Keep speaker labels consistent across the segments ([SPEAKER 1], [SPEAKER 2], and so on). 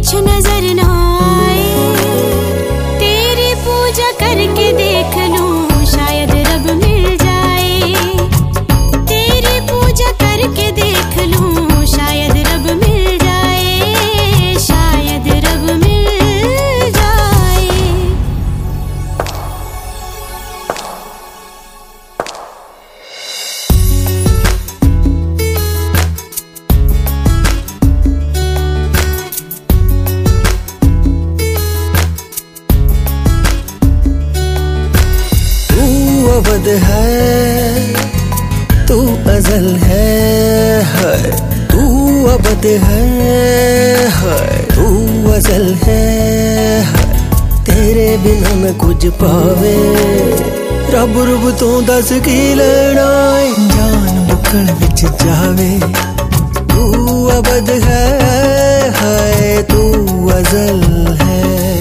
[SPEAKER 1] कुछ नजर ना आए, तेरी पूजा करके देख लूं शायद रब मिल जाए। तेरी पूजा करके देख लूं शायद रब मिल जाए, शायद रब मिल जाए।
[SPEAKER 2] अबद है तू अज़ल है तू अबद है तू अज़ल है तेरे बिना मैं कुछ पावे रब रुब तू दस की लेना जान बुकल विच जावे। तू अबद है तू अज़ल है।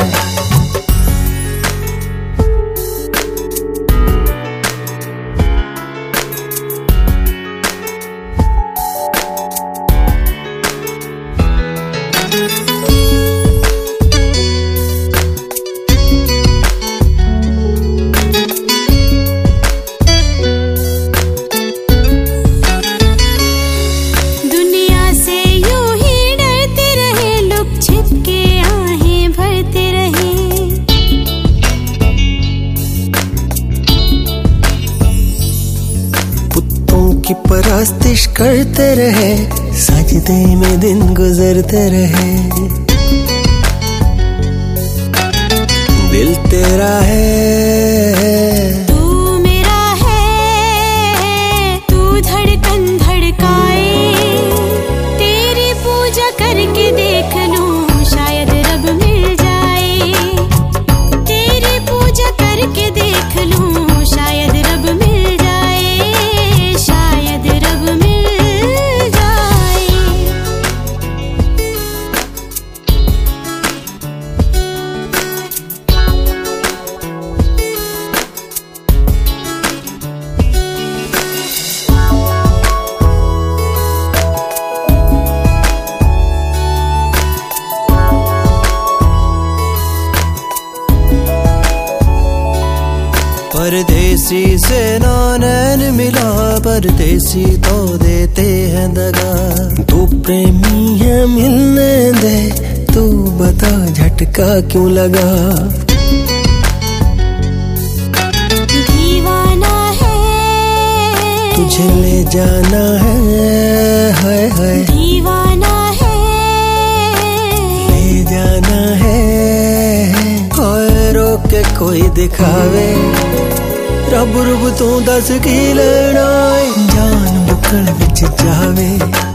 [SPEAKER 2] की परस्तिश करते रहे सजदे में दिन गुजरते रहे। दिल तेरा है
[SPEAKER 1] तू मेरा है, तू धड़कन धड़काए। तेरी पूजा करके देख लूं शायद रब मिल जाए। तेरी पूजा करके देख लूं शायद रब मिल जाए, शायद रब मिल जाए।
[SPEAKER 2] परदेसी से ना नैन मिला परदेसी तो देते हैं दगा। तू प्रेमी है मिलने दे तू बता झटका क्यों लगा।
[SPEAKER 1] दीवाना है
[SPEAKER 2] तुझे ले जाना है
[SPEAKER 1] दीवाना है
[SPEAKER 2] ले जाना है। रोक के कोई दिखावे रब रुब तू दस की लेना जान बुकल विच जावे।